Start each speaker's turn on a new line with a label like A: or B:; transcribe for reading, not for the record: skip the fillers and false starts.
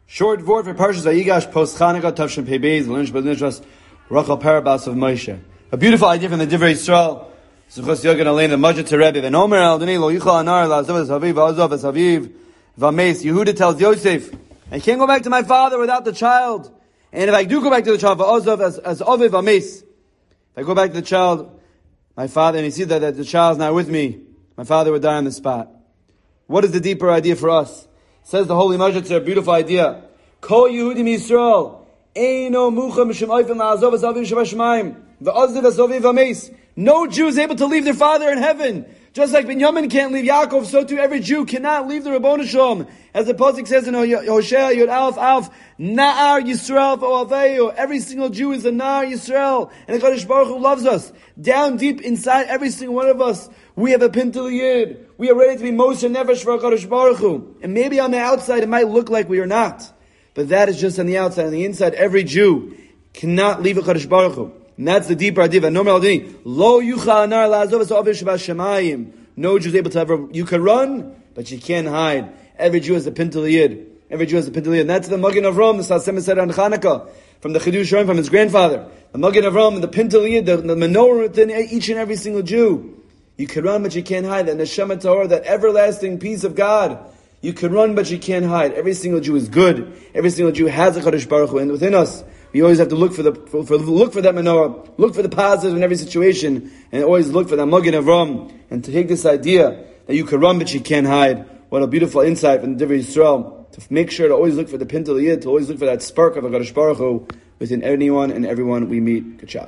A: Short word for Parshas Vayigash post Chanukah Tavshin Pei Beis L'Nish B'Nishras Rachel Parabas of Moshe. A beautiful idea from the Divrei Yisrael. Zuchos Yogan Alein the Majid to Rebbe V'Nomer Al Dini Lo Yichal Anar La'Azav Es Haviv V'Azav Es Haviv V'Ameis. Yehuda tells Yosef, I can't go back to my father without the child. And if I do go back to the child, V'Azav as Aviv V'Ameis. If I go back to the child, my father, and he sees that the child's not with me, my father would die on the spot. What is the deeper idea for us? Says the Holy Majid, a beautiful idea. Kol Yehudim Yisrael, Eino Mucha Mishem Oifim La'azov Es Aviv Shabashmaim, V'Azav Es Aviv V'Ameis. No Jew is able to leave their father in heaven. Just like Binyamin can't leave Yaakov, so too every Jew cannot leave the Rabboni Shalom. As the Pasuk says in Hosea, Yod Alf Alf, Na'ar Yisrael V'Oaveyu. Every single Jew is a Na'ar Yisrael. And the Kadosh Baruch Hu loves us. Down deep inside every single one of us, we have a Pintel Yid. We are ready to be Moshe Nefesh for Kadosh Baruch Hu. And maybe on the outside it might look like we are not. But that is just on the outside. On the inside, every Jew cannot leave a Kadosh Baruch Hu. And that's the deeper idea. Lo yuchal anar la'azov es aviv shebashamayim. No Jew is able to ever. You can run, but you can't hide. Every Jew is a Pintel Yid. Every Jew is a Pintel Yid. And that's the Magen Avram, the Sasem said on Chanukah, from the Chidush Ram, from his grandfather. The Magen Avram and the Pintel Yid, the menorah within each and every single Jew. You can run, but you can't hide. That Neshama Torah, that everlasting peace of God. You can run, but you can't hide. Every single Jew is good. Every single Jew has a Kadosh Baruch Hu, and within us, we always have to look for that menorah, look for the positive in every situation, and always look for that Magen Avram, and to take this idea that you can run but you can't hide. What a beautiful insight from the Divrei Yisrael, to make sure to always look for the Pintel Yid, to always look for that spark of a Kadosh Baruch Hu within anyone and everyone we meet. Good job.